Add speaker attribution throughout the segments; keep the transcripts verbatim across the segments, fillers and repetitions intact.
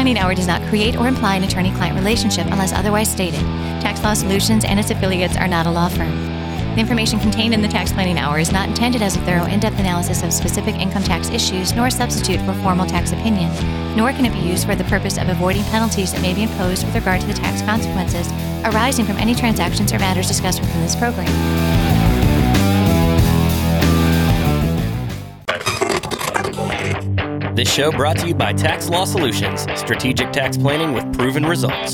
Speaker 1: Planning Hour does not create or imply an attorney-client relationship unless otherwise stated. Tax Law Solutions and its affiliates are not a law firm. The information contained in the Tax Planning Hour is not intended as a thorough, in-depth analysis of specific income tax issues, nor a substitute for formal tax opinion, nor can it be used for the purpose of avoiding penalties that may be imposed with regard to the tax consequences arising from any transactions or matters discussed within this program.
Speaker 2: This show brought to you by Tax Law Solutions, strategic tax planning with proven results.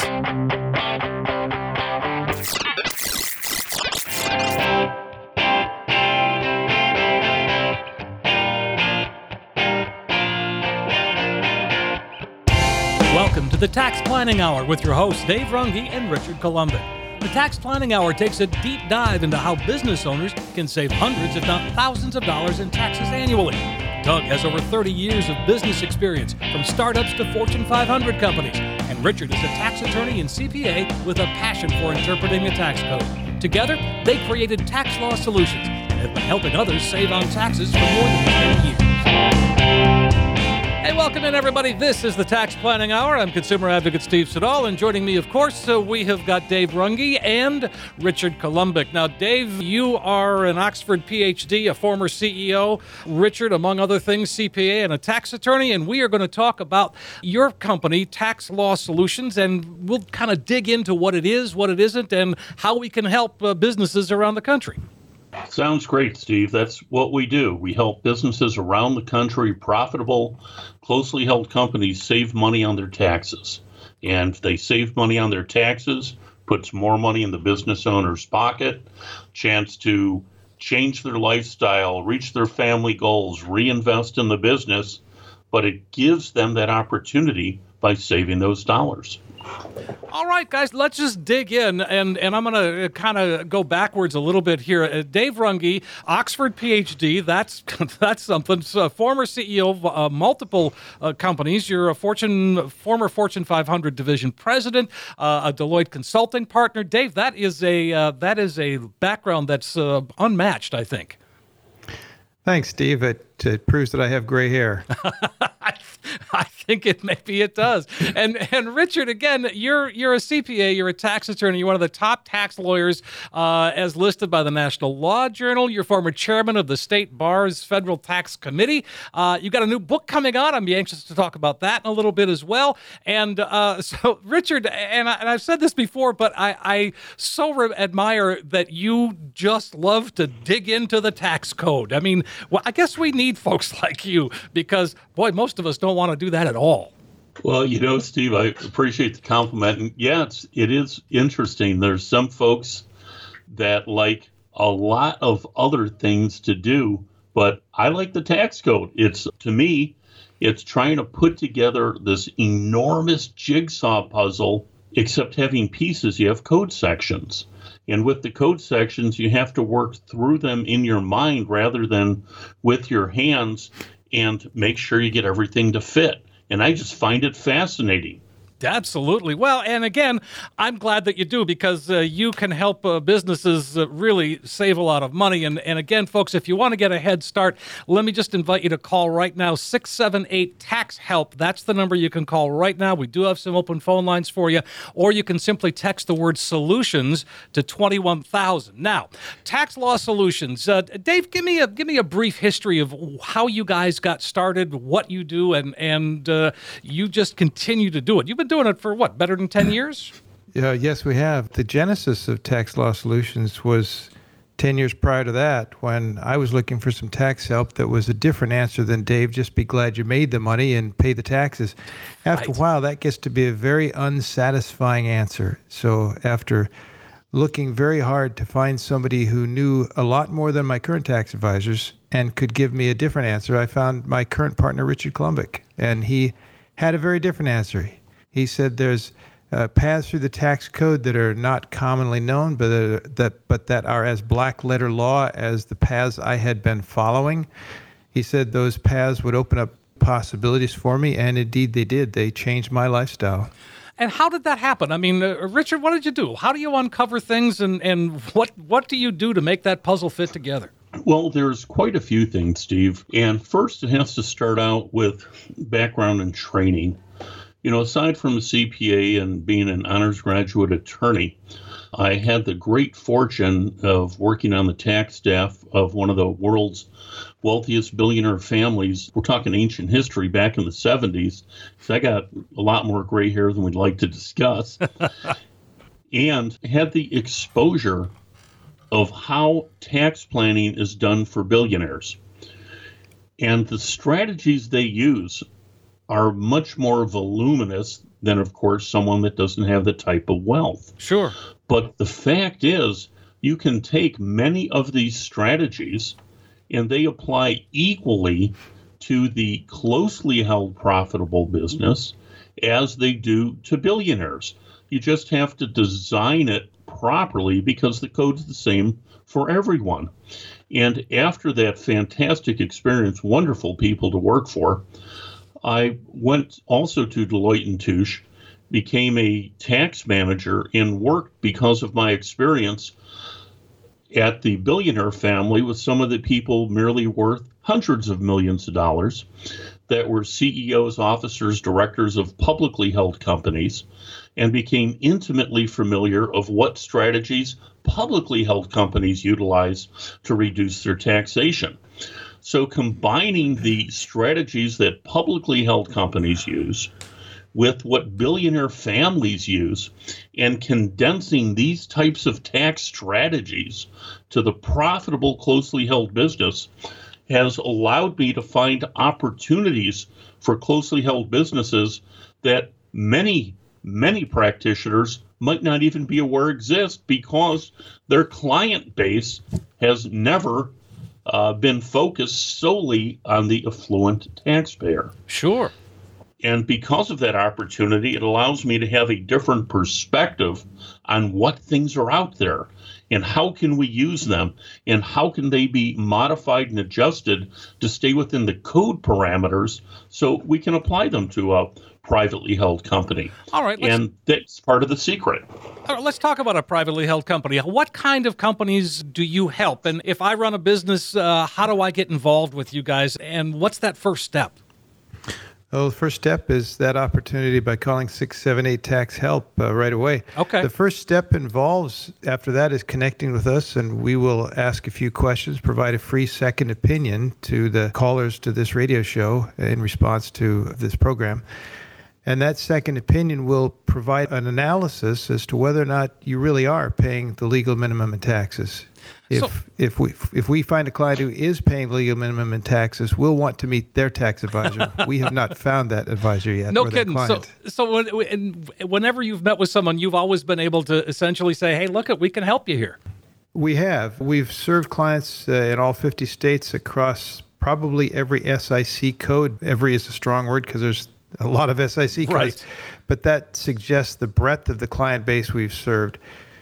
Speaker 3: Welcome to the Tax Planning Hour with your hosts Dave Runge and Richard Columbic. The Tax Planning Hour takes a deep dive into how business owners can save hundreds, if not thousands of dollars in taxes annually. Doug has over thirty years of business experience, from startups to Fortune five hundred companies. And Richard is a tax attorney and C P A with a passion for interpreting the tax code. Together, they created Tax Law Solutions and have been helping others save on taxes for more than ten years. Hey, welcome in, everybody. This is the Tax Planning Hour. I'm consumer advocate Steve Siddall, and joining me, of course, so we have got Dave Runge and Richard Columbic. Now, Dave, you are an Oxford P H D, a former C E O. Richard, among other things, C P A and a tax attorney, and we are going to talk about your company, Tax Law Solutions, and we'll kind of dig into what it is, what it isn't, and how we can help uh, businesses around the country.
Speaker 4: Sounds great, Steve. That's what we do. We help businesses around the country, profitable, closely held companies, save money on their taxes. And they save money on their taxes, puts more money in the business owner's pocket, chance to change their lifestyle, reach their family goals, reinvest in the business, but it gives them that opportunity by saving those dollars.
Speaker 3: All right, guys, let's just dig in, and, and I'm going to kind of go backwards a little bit here. Uh, Dave Runge, Oxford P H D, that's that's something. So, former C E O of uh, multiple uh, companies. You're a Fortune, former Fortune five hundred division president, uh, a Deloitte consulting partner. Dave, that is a uh, that is a background that's uh, unmatched, I think.
Speaker 5: Thanks, Steve. It, it proves that I have gray hair.
Speaker 3: I, I think it maybe it does. And and Richard, again, you're you're a C P A, you're a tax attorney, you're one of the top tax lawyers uh, as listed by the National Law Journal. You're former chairman of the State Bar's Federal Tax Committee. Uh, you've got a new book coming out. I'd be anxious to talk about that in a little bit as well. And uh, so, Richard, and, I, and I've said this before, but I, I so re- admire that you just love to dig into the tax code. I mean, well, I guess we need folks like you because, boy, most of us don't want to do that at all.
Speaker 4: Well, you know, Steve, I appreciate the compliment. And yeah, it's, it is interesting. There's some folks that like a lot of other things to do, but I like the tax code. It's, to me, it's trying to put together this enormous jigsaw puzzle, except having pieces, you have code sections. And with the code sections, you have to work through them in your mind rather than with your hands and make sure you get everything to fit. And I just find it fascinating.
Speaker 3: Absolutely. Well, and again, I'm glad that you do because uh, you can help uh, businesses uh, really save a lot of money. And, and again, folks, if you want to get a head start, let me just invite you to call right now, six seven eight, tax help. That's the number you can call right now. We do have some open phone lines for you, or you can simply text the word solutions to twenty-one thousand. Now, Tax Law Solutions. Uh, Dave, give me a give me a brief history of how you guys got started, what you do, and, and uh, you just continue to do it. You've been doing it for what, better than ten years?
Speaker 5: Uh, yes, we have. The genesis of Tax Law Solutions was ten years prior to that when I was looking for some tax help that was a different answer than Dave, just be glad you made the money and pay the taxes. After right. a while, that gets to be a very unsatisfying answer. So after looking very hard to find somebody who knew a lot more than my current tax advisors and could give me a different answer, I found my current partner, Richard Columbic, and he had a very different answer. He said there's uh, paths through the tax code that are not commonly known, but uh, that but that are as black letter law as the paths I had been following. He said those paths would open up possibilities for me, and indeed they did. They changed my lifestyle.
Speaker 3: And how did that happen? I mean, uh, Richard, what did you do? How do you uncover things, and, and what what do you do to make that puzzle fit together?
Speaker 4: Well, there's quite a few things, Steve. And first, it has to start out with background and training. You know, aside from a C P A and being an honors graduate attorney, I had the great fortune of working on the tax staff of one of the world's wealthiest billionaire families. We're talking ancient history back in the seventies. So I got a lot more gray hair than we'd like to discuss. And had the exposure of how tax planning is done for billionaires. And the strategies they use are much more voluminous than, of course, someone that doesn't have the type of wealth.
Speaker 3: Sure.
Speaker 4: But the fact is, you can take many of these strategies and they apply equally to the closely held profitable business as they do to billionaires. You just have to design it properly because the code's the same for everyone. And after that fantastic experience, wonderful people to work for, I went also to Deloitte and Touche, became a tax manager, and worked because of my experience at the billionaire family with some of the people merely worth hundreds of millions of dollars that were C E Os, officers, directors of publicly held companies, and became intimately familiar of what strategies publicly held companies utilize to reduce their taxation. So combining the strategies that publicly held companies use with what billionaire families use and condensing these types of tax strategies to the profitable closely held business has allowed me to find opportunities for closely held businesses that many, many practitioners might not even be aware exist because their client base has never uh, been focused solely on the affluent taxpayer.
Speaker 3: Sure.
Speaker 4: And because of that opportunity, it allows me to have a different perspective on what things are out there and how can we use them and how can they be modified and adjusted to stay within the code parameters so we can apply them to a privately held company.
Speaker 3: All right.
Speaker 4: And that's part of the secret.
Speaker 3: All right, let's talk about a privately held company. What kind of companies do you help? And if I run a business, uh, how do I get involved with you guys? And what's that first step?
Speaker 5: Well, the first step is that opportunity by calling six seven eight tax help uh, right away.
Speaker 3: Okay.
Speaker 5: The first step involves, after that, is connecting with us, and we will ask a few questions, provide a free second opinion to the callers to this radio show in response to this program. And that second opinion will provide an analysis as to whether or not you really are paying the legal minimum in taxes. If
Speaker 3: So-
Speaker 5: if we if we find a client who is paying the legal minimum in taxes, we'll want to meet their tax advisor. We have not found that advisor yet.
Speaker 3: No
Speaker 5: or that
Speaker 3: kidding. So,
Speaker 5: client.
Speaker 3: so when, and whenever you've met with someone, you've always been able to essentially say, hey, look, we can help you here.
Speaker 5: We have. We've served clients uh, in all fifty states across probably every S I C code. Every is a strong word because there's a lot of S I C codes.
Speaker 3: Right.
Speaker 5: But that suggests the breadth of the client base we've served.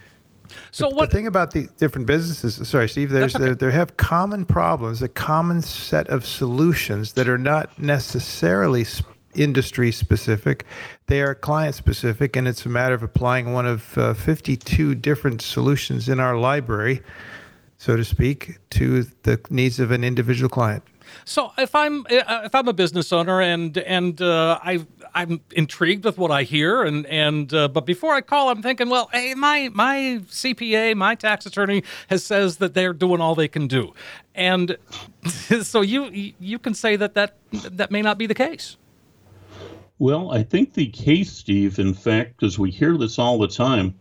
Speaker 3: So
Speaker 5: the,
Speaker 3: what?
Speaker 5: the thing about the different businesses, sorry, Steve, there's
Speaker 3: okay.
Speaker 5: there, there have common problems, a common set of solutions that are not necessarily sp- industry specific. They are client specific, and it's a matter of applying one of uh, fifty-two different solutions in our library, so to speak, to the needs of an individual client.
Speaker 3: So if I'm uh, if I'm a business owner and and uh, I I'm intrigued with what I hear and and uh, but before I call, I'm thinking, well, hey, my my C P A, my tax attorney has says that they're doing all they can do, and so you you can say that that that may not be the case.
Speaker 4: Well, I think the case, Steve, in fact, because we hear this all the time,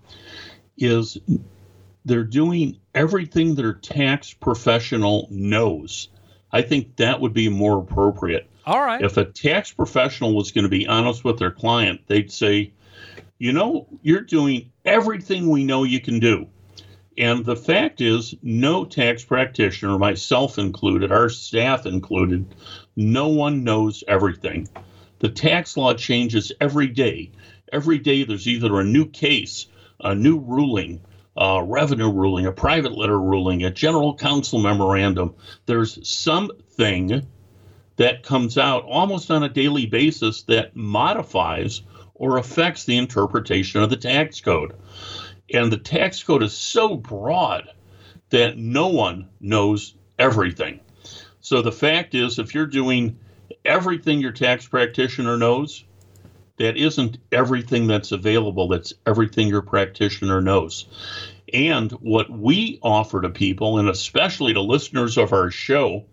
Speaker 4: is they're doing everything their tax professional knows. I think that would be more appropriate.
Speaker 3: All right.
Speaker 4: If a tax professional was going to be honest with their client, they'd say, you know, you're doing everything we know you can do. And the fact is, no tax practitioner, myself included, our staff included, no one knows everything. The tax law changes every day. Every day there's either a new case, a new ruling, a revenue ruling, a private letter ruling, a general counsel memorandum. There's something that comes out almost on a daily basis that modifies or affects the interpretation of the tax code. And the tax code is so broad that no one knows everything. So the fact is, if you're doing everything your tax practitioner knows, that isn't everything that's available. That's everything your practitioner knows. And what we offer to people, and especially to listeners of our show,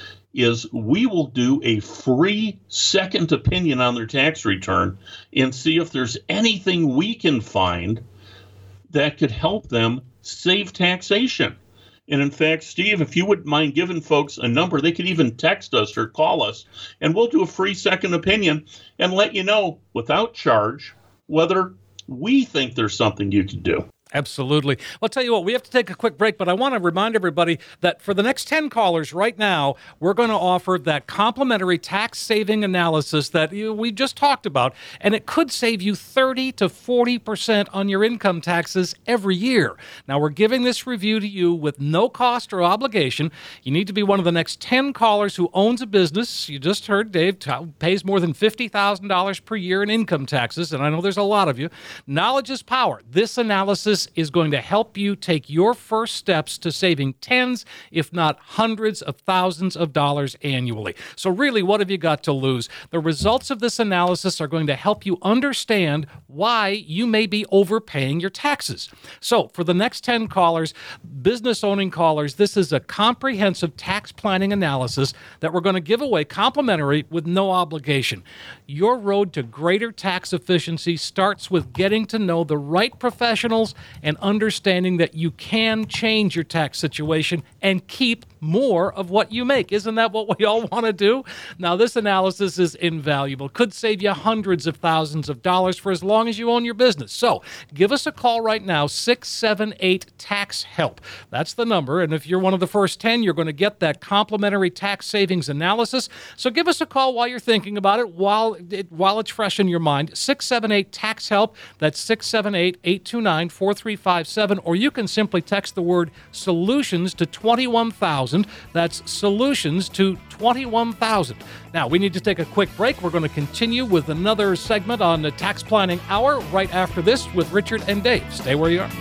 Speaker 4: is we will do a free second opinion on their tax return and see if there's anything we can find that could help them save taxation. And in fact, Steve, if you wouldn't mind giving folks a number, they could even text us or call us, and we'll do a free second opinion and let you know without charge whether we think there's something you can do.
Speaker 3: Absolutely. Well, I'll tell you what, we have to take a quick break, but I want to remind everybody that for the next ten callers right now, we're going to offer that complimentary tax saving analysis that you, we just talked about, and it could save you thirty to forty percent on your income taxes every year. Now, we're giving this review to you with no cost or obligation. You need to be one of the next ten callers who owns a business. You just heard Dave t- pays more than fifty thousand dollars per year in income taxes, and I know there's a lot of you. Knowledge is power. This analysis is going to help you take your first steps to saving tens, if not hundreds of thousands of dollars annually. So really, what have you got to lose? The results of this analysis are going to help you understand why you may be overpaying your taxes. So for the next ten callers, business owning callers, this is a comprehensive tax planning analysis that we're going to give away complimentary with no obligation. Your road to greater tax efficiency starts with getting to know the right professionals and understanding that you can change your tax situation and keep more of what you make. Isn't that what we all want to do? Now, this analysis is invaluable. Could save you hundreds of thousands of dollars for as long as you own your business. So give us a call right now, six seven eight, tax help. That's the number. And if you're one of the first ten, you're going to get that complimentary tax savings analysis. So give us a call while you're thinking about it, while it, while it's fresh in your mind. six seven eight, tax help. That's six seven eight, eight two nine, four three five seven. Or you can simply text the word solutions to twenty-one thousand. That's solutions to twenty-one thousand. Now, we need to take a quick break. We're going to continue with another segment on the Tax Planning Hour right after this with Richard and Dave. Stay where you are.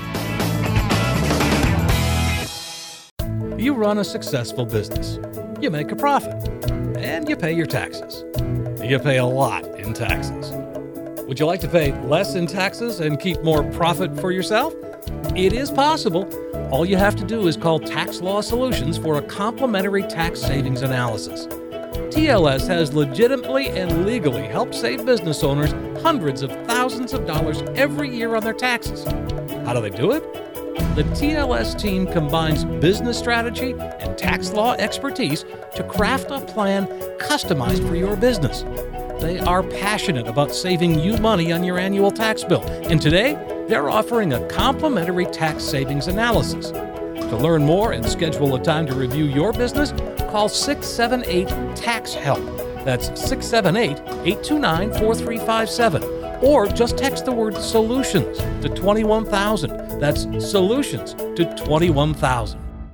Speaker 3: You run a successful business. You make a profit. And you pay your taxes. You pay a lot in taxes. Would you like to pay less in taxes and keep more profit for yourself? It is possible. All you have to do is call Tax Law Solutions for a complimentary tax savings analysis. T L S has legitimately and legally helped save business owners hundreds of thousands of dollars every year on their taxes. How do they do it? The T L S team combines business strategy and tax law expertise to craft a plan customized for your business. They are passionate about saving you money on your annual tax bill, and today they're offering a complimentary tax savings analysis. To learn more and schedule a time to review your business, call six seven eight, tax help. That's six seven eight, eight two nine, four three five seven. Or just text the word solutions to twenty-one thousand. That's solutions to twenty-one thousand.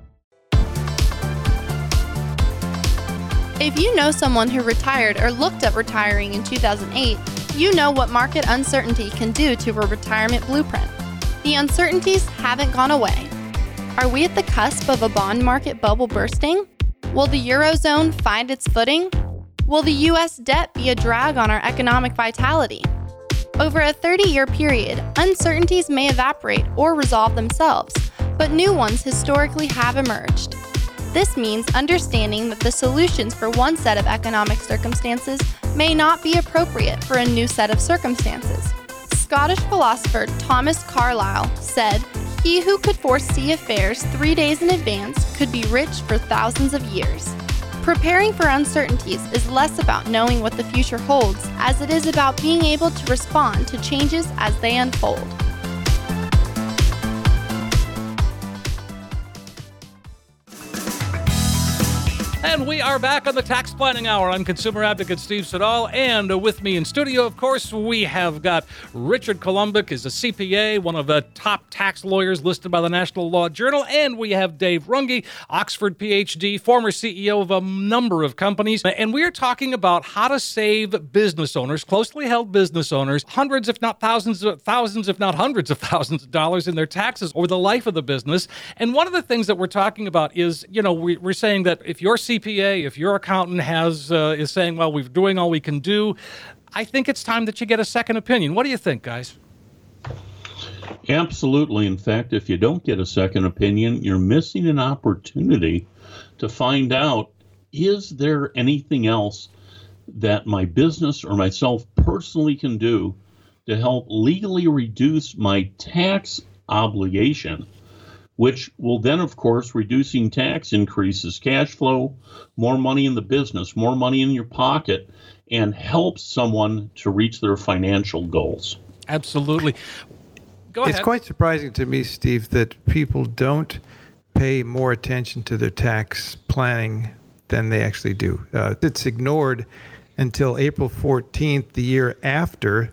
Speaker 6: If you know someone who retired or looked at retiring in two thousand eight, you know what market uncertainty can do to a retirement blueprint. The uncertainties haven't gone away. Are we at the cusp of a bond market bubble bursting? Will the Eurozone find its footing? Will the U S debt be a drag on our economic vitality? Over a thirty-year period, uncertainties may evaporate or resolve themselves, but new ones historically have emerged. This means understanding that the solutions for one set of economic circumstances may not be appropriate for a new set of circumstances. Scottish philosopher Thomas Carlyle said, "He who could foresee affairs three days in advance could be rich for thousands of years." Preparing for uncertainties is less about knowing what the future holds as it is about being able to respond to changes as they unfold.
Speaker 3: And we are back on the Tax Planning Hour. I'm consumer advocate Steve Siddall, and with me in studio, of course, we have got Richard Columbik, is a C P A, one of the top tax lawyers listed by the National Law Journal, and we have Dave Runge, Oxford P H D, former C E O of a number of companies, and we are talking about how to save business owners, closely held business owners, hundreds, if not thousands, of, thousands, if not hundreds of thousands of dollars in their taxes over the life of the business. And one of the things that we're talking about is, you know, we, we're saying that if your C P A, if your accountant has uh, is saying, well, we're doing all we can do, I think it's time that you get a second opinion. What do you think, guys?
Speaker 4: Absolutely. In fact, if you don't get a second opinion, you're missing an opportunity to find out, is there anything else that my business or myself personally can do to help legally reduce my tax obligation, which will then, of course, reducing tax increases cash flow, more money in the business, more money in your pocket, and helps someone to reach their financial goals.
Speaker 3: Absolutely. Go ahead.
Speaker 5: It's quite surprising to me, Steve, that people don't pay more attention to their tax planning than they actually do. Uh, it's ignored until April fourteenth, the year after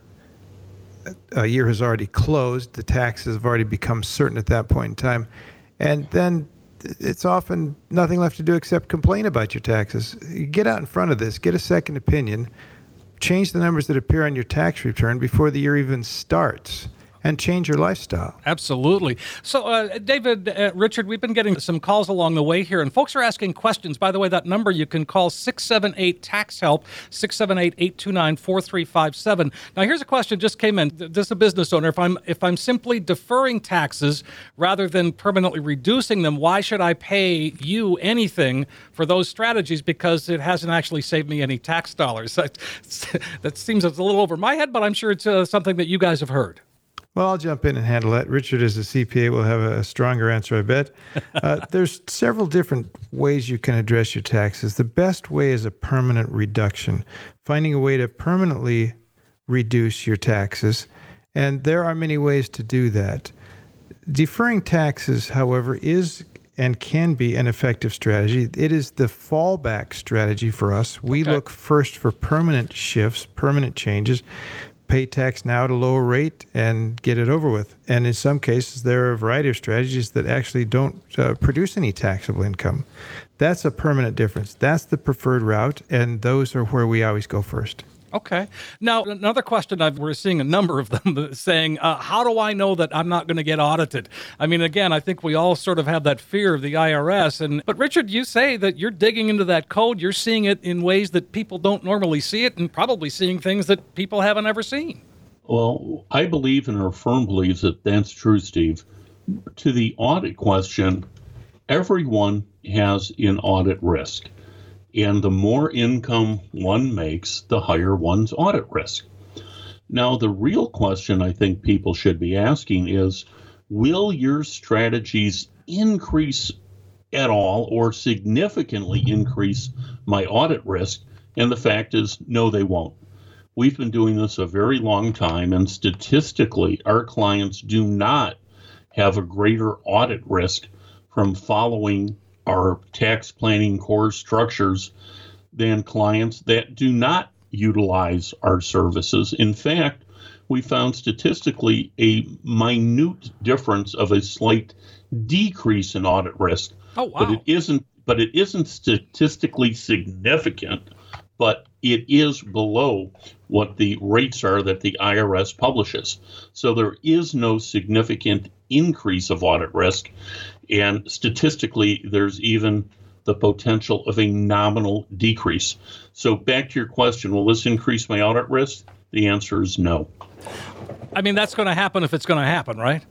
Speaker 5: a year has already closed. The taxes have already become certain at that point in time. And then it's often nothing left to do except complain about your taxes. Get out in front of this, get a second opinion, change the numbers that appear on your tax return before the year even starts, and change your lifestyle.
Speaker 3: Absolutely. So, uh, David, uh, Richard, we've been getting some calls along the way here, and folks are asking questions. By the way, that number you can call six seven eight, tax help, six seven eight, eight two nine, four three five seven. Now, here's a question just came in. This is a business owner. If I'm if I'm simply deferring taxes rather than permanently reducing them, why should I pay you anything for those strategies? Because it hasn't actually saved me any tax dollars. That, that seems a little over my head, but I'm sure it's uh, something that you guys have heard.
Speaker 5: Well, I'll jump in and handle that. Richard, as a C P A, will have a stronger answer, I bet. Uh, there's several different ways you can address your taxes. The best way is a permanent reduction, finding a way to permanently reduce your taxes. And there are many ways to do that. Deferring taxes, however, is and can be an effective strategy. It is the fallback strategy for us. We okay. look first for permanent shifts, permanent changes. Pay tax now at a lower rate and get it over with. And in some cases, there are a variety of strategies that actually don't uh, produce any taxable income. That's a permanent difference. That's the preferred route, and those are where we always go first.
Speaker 3: Okay. Now, another question, I've, we're seeing a number of them saying, uh, how do I know that I'm not going to get audited? I mean, again, I think we all sort of have that fear of the I R S. And But, Richard, you say that you're digging into that code. You're seeing it in ways that people don't normally see it, and probably seeing things that people haven't ever seen.
Speaker 4: Well, I believe and our firm believes that that's true, Steve. To the audit question, everyone has an audit risk. And the more income one makes, the higher one's audit risk. Now, the real question I think people should be asking is, will your strategies increase at all or significantly increase my audit risk? And the fact is, no, they won't. We've been doing this a very long time, and statistically, our clients do not have a greater audit risk from following our tax planning core structures than clients that do not utilize our services. In fact, we found statistically a minute difference of a slight decrease in audit risk.
Speaker 3: Oh, wow.
Speaker 4: But it isn't but it isn't statistically significant, but it is below what the rates are that the I R S publishes. So there is no significant increase of audit risk. And statistically, there's even the potential of a nominal decrease. So back to your question, will this increase my audit risk? The answer is no.
Speaker 3: I mean, that's going to happen if it's going to happen, right?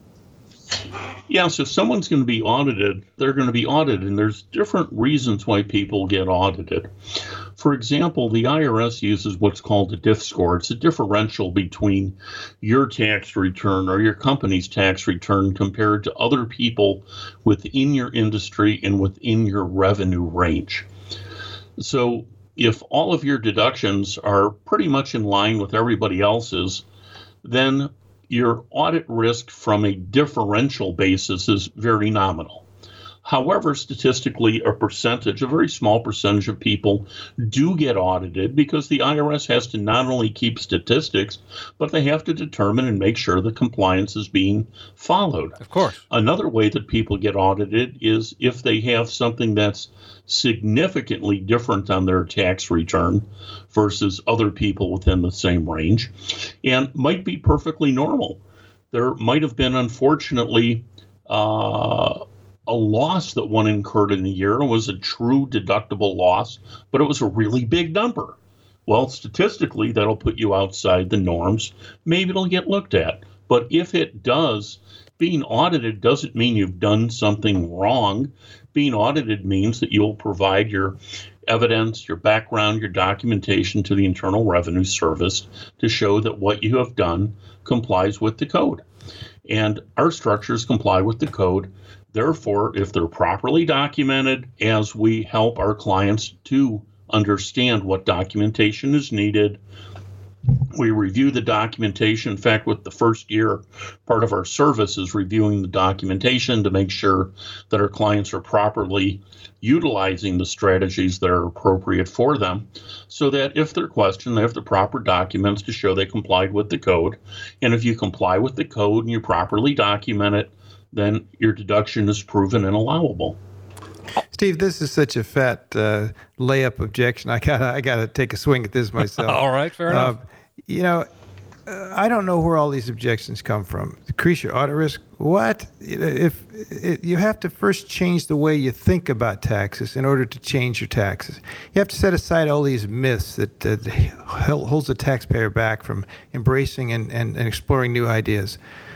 Speaker 4: Yeah, so if someone's going to be audited, they're going to be audited, and there's different reasons why people get audited. For example, the I R S uses what's called a D I F score. It's a differential between your tax return or your company's tax return compared to other people within your industry and within your revenue range. So if all of your deductions are pretty much in line with everybody else's, then your audit risk from a differential basis is very nominal. However, statistically, a percentage, a very small percentage of people do get audited because the I R S has to not only keep statistics, but they have to determine and make sure the compliance is being followed.
Speaker 3: Of course.
Speaker 4: Another way that people get audited is if they have something that's significantly different on their tax return versus other people within the same range, and might be perfectly normal. There might have been, unfortunately, uh, a loss that one incurred in a year. It was a true deductible loss, but it was a really big number. Well, statistically, that'll put you outside the norms. Maybe it'll get looked at. But if it does, being audited doesn't mean you've done something wrong. Being audited means that you'll provide your evidence, your background, your documentation to the Internal Revenue Service to show that what you have done complies with the code. And our structures comply with the code. Therefore, if they're properly documented, as we help our clients to understand what documentation is needed, we review the documentation. In fact, with the first year, part of our service is reviewing the documentation to make sure that our clients are properly utilizing the strategies that are appropriate for them, so that if they're questioned, they have the proper documents to show they complied with the code. And if you comply with the code and you properly document it, then your deduction is proven and allowable.
Speaker 5: Steve, this is such a fat uh, layup objection. I gotta, I gotta take a swing at this myself.
Speaker 3: All right, fair enough.
Speaker 5: Uh, you know, uh, I don't know where all these objections come from. Decrease your audit risk. What? If, if you have to first change the way you think about taxes in order to change your taxes, you have to set aside all these myths that uh, holds the taxpayer back from embracing and, and, and exploring new ideas.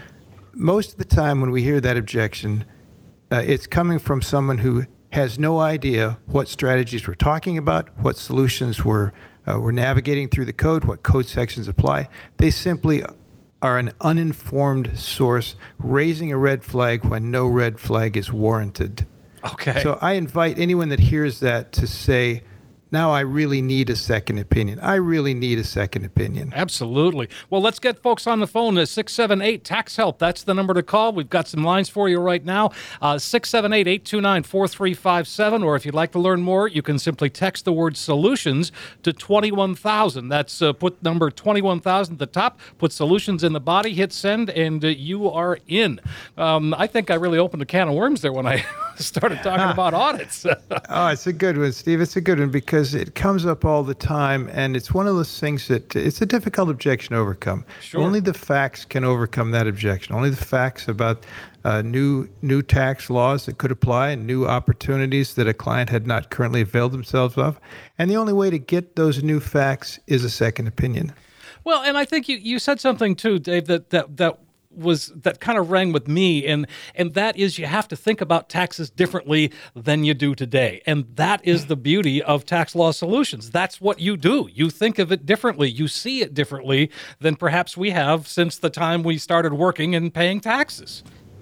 Speaker 5: Most of the time, when we hear that objection, uh, it's coming from someone who has no idea what strategies we're talking about, what solutions we're, uh, we're navigating through the code, what code sections apply. They simply are an uninformed source raising a red flag when no red flag is warranted.
Speaker 3: Okay.
Speaker 5: So I invite anyone that hears that to say, now I really need a second opinion. I really need a second opinion.
Speaker 3: Absolutely. Well, let's get folks on the phone. six seven eight, tax help. That's the number to call. We've got some lines for you right now. Uh, six seven eight, eight two nine, four three five seven. Or if you'd like to learn more, you can simply text the word solutions to twenty-one thousand. That's uh, put number twenty-one thousand at the top, put solutions in the body, hit send, and uh, you are in. Um, I think I really opened a can of worms there when I started talking about audits.
Speaker 5: Oh, it's a good one, Steve. It's a good one because it comes up all the time, and it's one of those things that it's a difficult objection to overcome.
Speaker 3: Sure.
Speaker 5: Only the facts can overcome that objection. Only the facts about uh, new new tax laws that could apply and new opportunities that a client had not currently availed themselves of. And the only way to get those new facts is a second opinion.
Speaker 3: Well, and I think you, you said something too, Dave, that that that was that kind of rang with me, and and that is you have to think about taxes differently than you do today. And that is the beauty of Tax Law Solutions. That's what you do. You think of it differently. You see it differently than perhaps we have since the time we started working and paying taxes.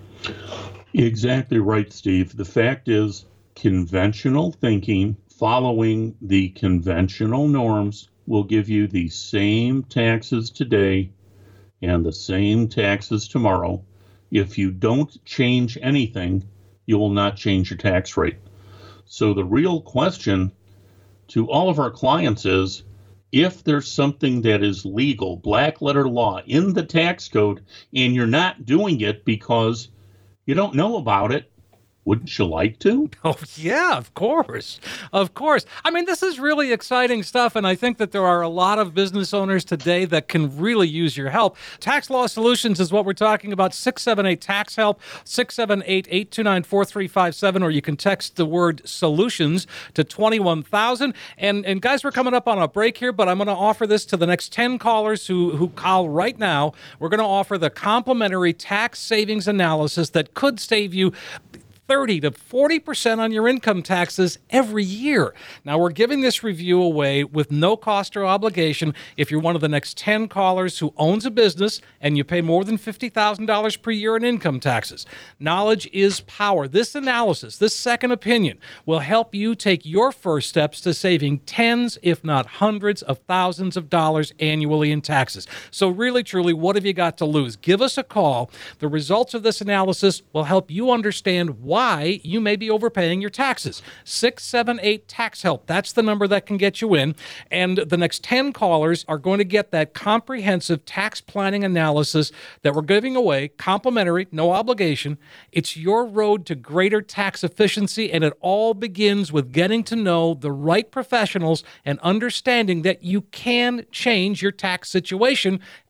Speaker 4: Exactly right, Steve. The fact is, conventional thinking, following the conventional norms, will give you the same taxes today and the same taxes tomorrow. If you don't change anything, you will not change your tax rate. So the real question to all of our clients is, if there's something that is legal, black letter law in the tax code, and you're not doing it because you don't know about it, wouldn't you like to?
Speaker 3: Oh, yeah, of course. Of course. I mean, this is really exciting stuff, and I think that there are a lot of business owners today that can really use your help. Tax Law Solutions is what we're talking about. six seven eight, tax help, six seven eight, eight two nine, four three five seven, or you can text the word solutions to twenty-one thousand. And, and guys, we're coming up on a break here, but I'm going to offer this to the next ten callers who, who call right now. We're going to offer the complimentary tax savings analysis that could save you thirty to forty percent on your income taxes every year. Now, we're giving this review away with no cost or obligation if you're one of the next ten callers who owns a business and you pay more than fifty thousand dollars per year in income taxes. Knowledge is power. This analysis, this second opinion, will help you take your first steps to saving tens, if not hundreds of thousands of dollars annually in taxes. So really, truly, what have you got to lose? Give us a call. The results of this analysis will help you understand why why you may be overpaying your taxes. six seven eight, tax help. That's the number that can get you in. And the next ten callers are going to get that comprehensive tax planning analysis that we're giving away, complimentary, no obligation. It's your road to greater tax efficiency, and it all begins with getting to know the right professionals and understanding that you can change your tax situation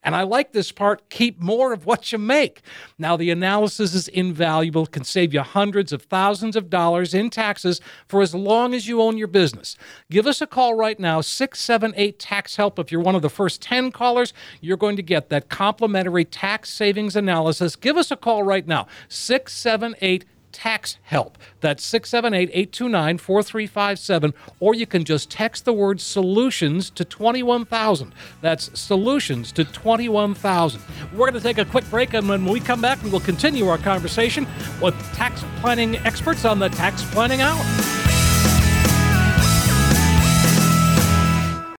Speaker 3: And I like this part, keep more of what you make. Now, the analysis is invaluable, can save you hundreds of thousands of dollars in taxes for as long as you own your business. Give us a call right now, six seven eight, tax help. If you're one of the first ten callers, you're going to get that complimentary tax savings analysis. Give us a call right now, six seven eight, tax help. That's six seven eight, eight two nine, four three five seven, or you can just text the word solutions to twenty-one thousand. That's solutions to twenty-one thousand. We're going to take a quick break, and when we come back, we will continue our conversation with tax planning experts on the Tax Planning Hour.